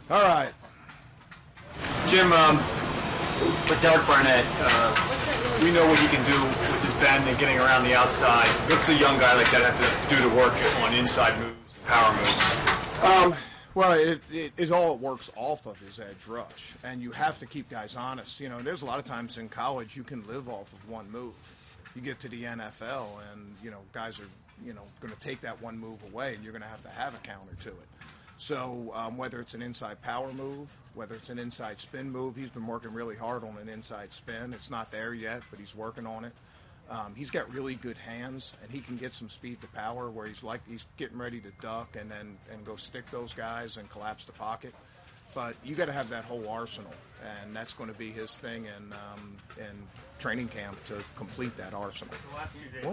All right. Jim, with Derek Barnett, we know what he can do with his bend and getting around the outside. What's a young guy like that have to do to work on inside moves, power moves? Well, it all works off of his edge rush, and you have to keep guys honest. There's a lot of times in college you can live off of one move. You get to the NFL, and guys are going to take that one move away, and you're going to have a counter to it. So whether it's an inside power move, whether it's an inside spin move, he's been working really hard on an inside spin. It's not there yet, but he's working on it. He's got really good hands, and he can get some speed to power where he's getting ready to duck and go stick those guys and collapse the pocket. But you got to have that whole arsenal, and that's going to be his thing in training camp to complete that arsenal. The last few days. What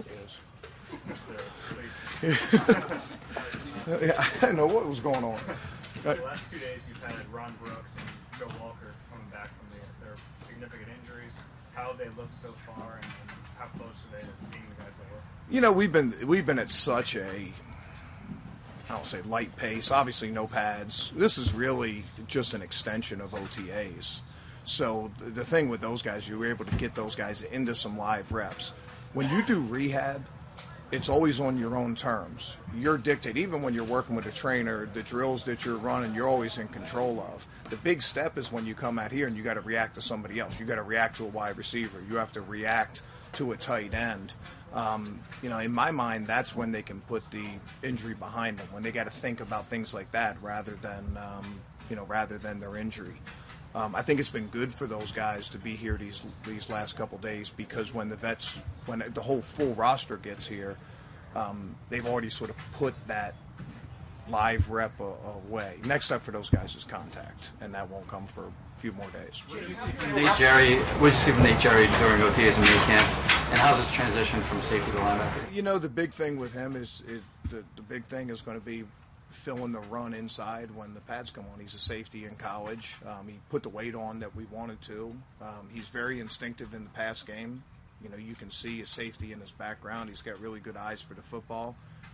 is? Yeah, I didn't know what was going on. The last 2 days you've had Ron Brooks and Joe Walker coming back from their significant injuries. How have they looked so far, and how close are they to being the guys that were? We've been at such a, I don't say light pace. Obviously, no pads. This is really just an extension of OTAs. So the thing with those guys, you were able to get those guys into some live reps. When you do rehab, it's always on your own terms. You're dictated. Even when you're working with a trainer, the drills that you're running, you're always in control of. The big step is when you come out here and you got to react to somebody else. You got to react to a wide receiver. You have to react to a tight end. In my mind, that's when they can put the injury behind them. When they got to think about things like that rather than their injury. I think it's been good for those guys to be here these last couple days, because when the whole full roster gets here, they've already sort of put that live rep away. Next step for those guys is contact, and that won't come for a few more days. What did you see from Nate Jerry during OTAs and minicamp, and how's this transition from safety to linebacker? The big thing with him is the big thing is going to be filling the run inside when the pads come on. He's a safety in college. He put the weight on that we wanted to. He's very instinctive in the pass game. You can see his safety in his background. He's got really good eyes for the football.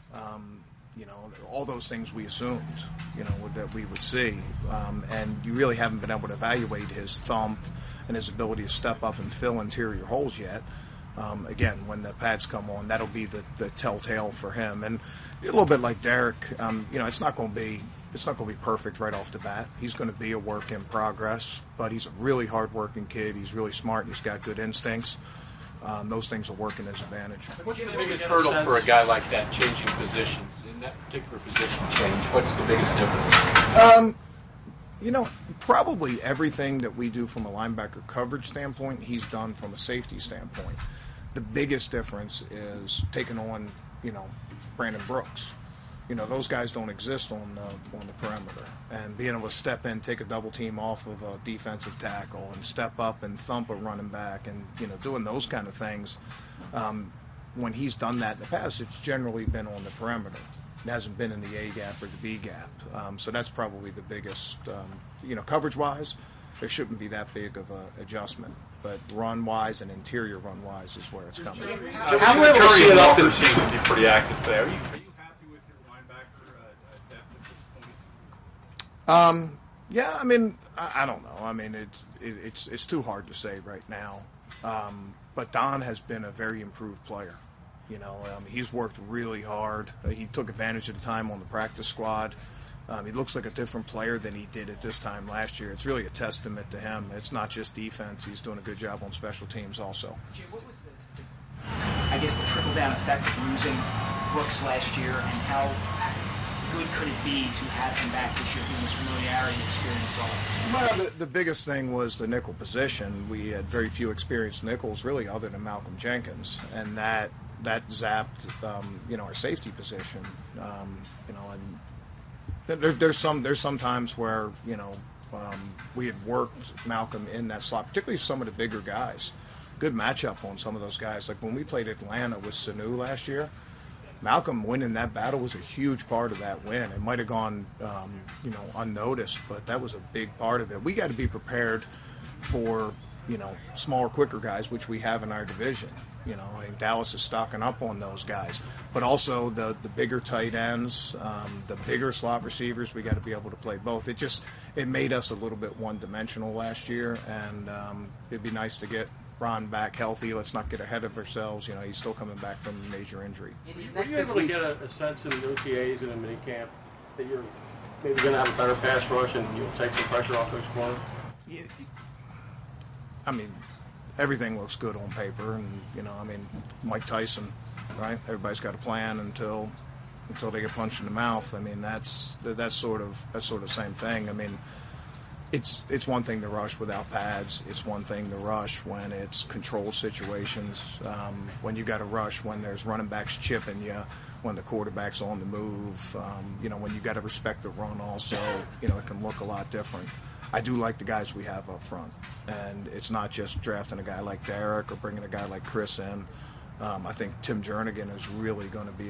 All those things we assumed, that we would see. And you really haven't been able to evaluate his thump and his ability to step up and fill interior holes yet. Again, when the pads come on, that'll be the telltale for him. And a little bit like Derek, it's not going to be perfect right off the bat. He's going to be a work in progress, but he's a really hard-working kid. He's really smart. He's got good instincts. Those things will work in his advantage. What's the biggest hurdle for a guy like that, changing positions? In that particular position change, what's the biggest difference? Probably everything that we do from a linebacker coverage standpoint, he's done from a safety standpoint. The biggest difference is taking on, Brandon Brooks. Those guys don't exist on the perimeter. And being able to step in, take a double team off of a defensive tackle and step up and thump a running back and, doing those kind of things. When he's done that in the past, it's generally been on the perimeter. It hasn't been in the A gap or the B gap. So that's probably the biggest, coverage-wise, there shouldn't be that big of an adjustment. But run-wise and interior run-wise is where it's coming. How will Curry and Walker seem to be pretty active today? Are you happy with your linebacker depth at this point? Yeah, I don't know. It's too hard to say right now. But Don has been a very improved player. He's worked really hard. He took advantage of the time on the practice squad. He looks like a different player than he did at this time last year. It's really a testament to him. It's not just defense. He's doing a good job on special teams also. Jim, what was the trickle-down effect of losing Brooks last year, and how good could it be to have him back this year, given his familiarity and experience also? Well, the biggest thing was the nickel position. We had very few experienced nickels, really, other than Malcolm Jenkins, and that zapped, our safety position. And there's some times where we had worked Malcolm in that slot, particularly some of the bigger guys. Good matchup on some of those guys. Like when we played Atlanta with Sanu last year, Malcolm winning that battle was a huge part of that win. It might have gone, unnoticed, but that was a big part of it. We got to be prepared for smaller, quicker guys, which we have in our division. And Dallas is stocking up on those guys. But also the bigger tight ends, the bigger slot receivers, we got to be able to play both. It made us a little bit one-dimensional last year, and it'd be nice to get Ron back healthy. Let's not get ahead of ourselves. He's still coming back from a major injury. Were you able to get a sense in the OTAs and in minicamp that you're maybe going to have a better pass rush and you'll take some pressure off those corners? Yeah, everything looks good on paper, and Mike Tyson, right? Everybody's got a plan until they get punched in the mouth. That's sort of the same thing. It's one thing to rush without pads. It's one thing to rush when it's controlled situations. When you got to rush when there's running backs chipping you, when the quarterback's on the move. When you got to respect the run also. It can look a lot different. I do like the guys we have up front, and it's not just drafting a guy like Derek or bringing a guy like Chris in. I think Tim Jernigan is really going to be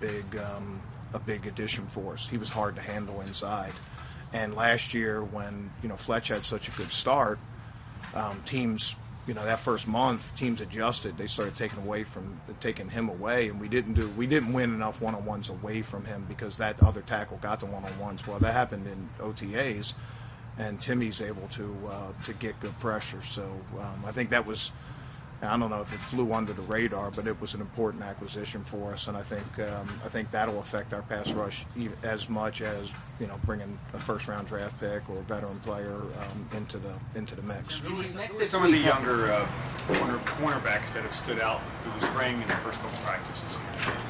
a big addition for us. He was hard to handle inside, and last year when Fletch had such a good start, teams that first month teams adjusted. They started taking him away, and we didn't win enough one-on-ones away from him because that other tackle got the one-on-ones. Well, that happened in OTAs. And Timmy's able to get good pressure. So I think that was, I don't know if it flew under the radar, but it was an important acquisition for us. And I think that'll affect our pass rush as much as bringing a first-round draft pick or a veteran player into the mix. Some of the younger cornerbacks that have stood out through the spring and the first couple practices.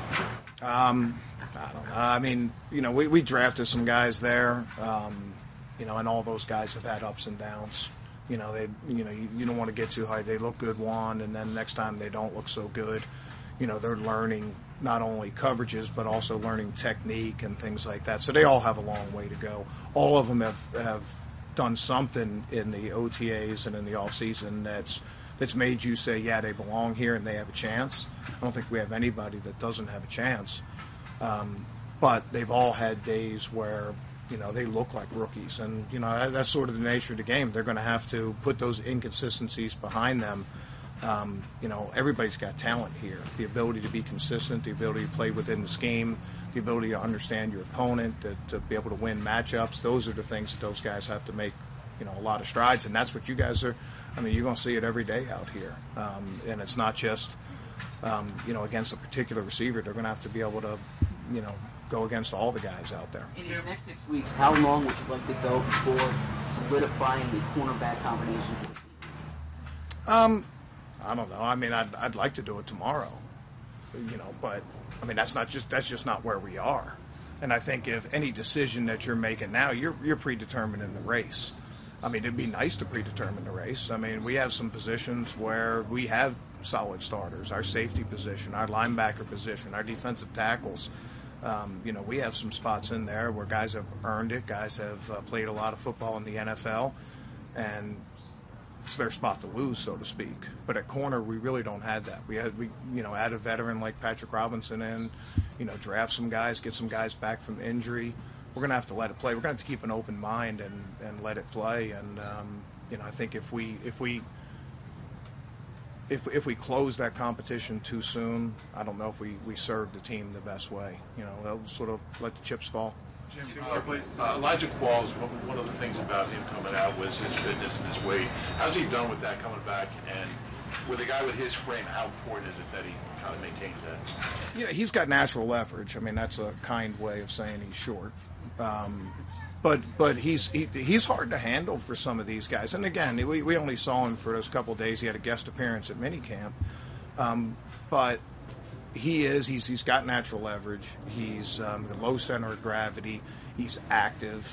I don't know. We drafted some guys there. And all those guys have had ups and downs. You don't want to get too high. They look good one, and then next time they don't look so good. They're learning not only coverages but also learning technique and things like that. So they all have a long way to go. All of them have done something in the OTAs and in the off season that's made you say, yeah, they belong here and they have a chance. I don't think we have anybody that doesn't have a chance. But they've all had days where they look like rookies, and that's sort of the nature of the game. They're going to have to put those inconsistencies behind them. Everybody's got talent here. The ability to be consistent, the ability to play within the scheme, the ability to understand your opponent, to be able to win matchups. Those are the things that those guys have to make, a lot of strides, and that's what you guys are. You're going to see it every day out here, and it's not just, against a particular receiver. They're going to have to be able to, go against all the guys out there. In these next 6 weeks, how long would you like to go before solidifying the cornerback combination for the season? I don't know. I'd like to do it tomorrow, but that's just not where we are. And I think if any decision that you're making now, you're predetermining the race. It'd be nice to predetermine the race. We have some positions where we have solid starters. Our safety position, our linebacker position, our defensive tackles. We have some spots in there where guys have earned it. Guys have played a lot of football in the NFL, and it's their spot to lose, so to speak. But at corner, we really don't have that. We add a veteran like Patrick Robinson in, draft some guys, get some guys back from injury. We're going to have to let it play. We're going to have to keep an open mind and let it play. And I think if we close that competition too soon, I don't know if we serve the team the best way. They'll sort of let the chips fall. Jim, Elijah Qualls, one of the things about him coming out was his fitness and his weight. How's he done with that coming back? And with a guy with his frame, how important is it that he kind of maintains that? Yeah, he's got natural leverage. That's a kind way of saying he's short. But he's hard to handle for some of these guys. And again, we only saw him for those couple of days. He had a guest appearance at minicamp. But he's got natural leverage. He's low center of gravity. He's active.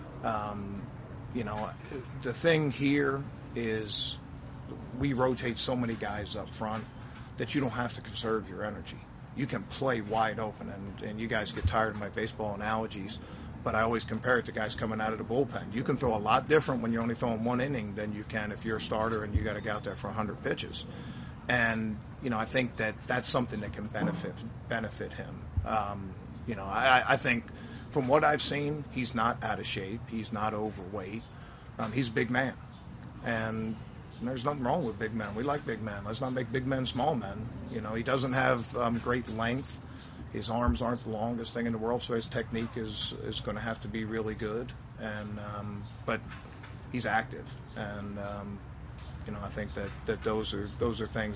The thing here is we rotate so many guys up front that you don't have to conserve your energy. You can play wide open, and you guys get tired of my baseball analogies, but I always compare it to guys coming out of the bullpen. You can throw a lot different when you're only throwing one inning than you can if you're a starter and you got to go out there for 100 pitches. And I think that's something that can benefit him. I think from what I've seen, he's not out of shape. He's not overweight. He's a big man, and And there's nothing wrong with big men. We like big men. Let's not make big men small men. You know, he doesn't have great length. His arms aren't the longest thing in the world, so his technique is going to have to be really good. And but he's active, and you know, I think that those are things.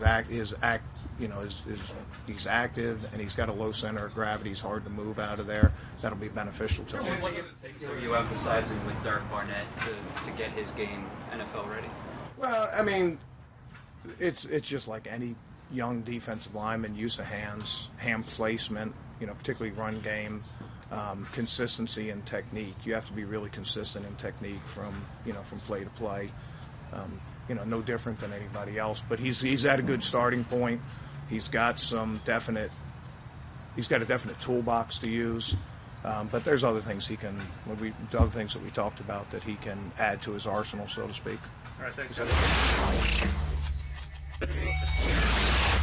He's active, and he's got a low center of gravity. He's hard to move out of there. That'll be beneficial to him. What are you emphasizing with Derek Barnett to get his game NFL ready? Well, I mean, it's just like any young defensive lineman: use of hands, hand placement. You know, particularly run game, consistency and technique. You have to be really consistent in technique from play to play. You know, no different than anybody else. But he's at a good starting point. He's got a definite toolbox to use. But there's other things other things that we talked about that he can add to his arsenal, so to speak. All right, thanks.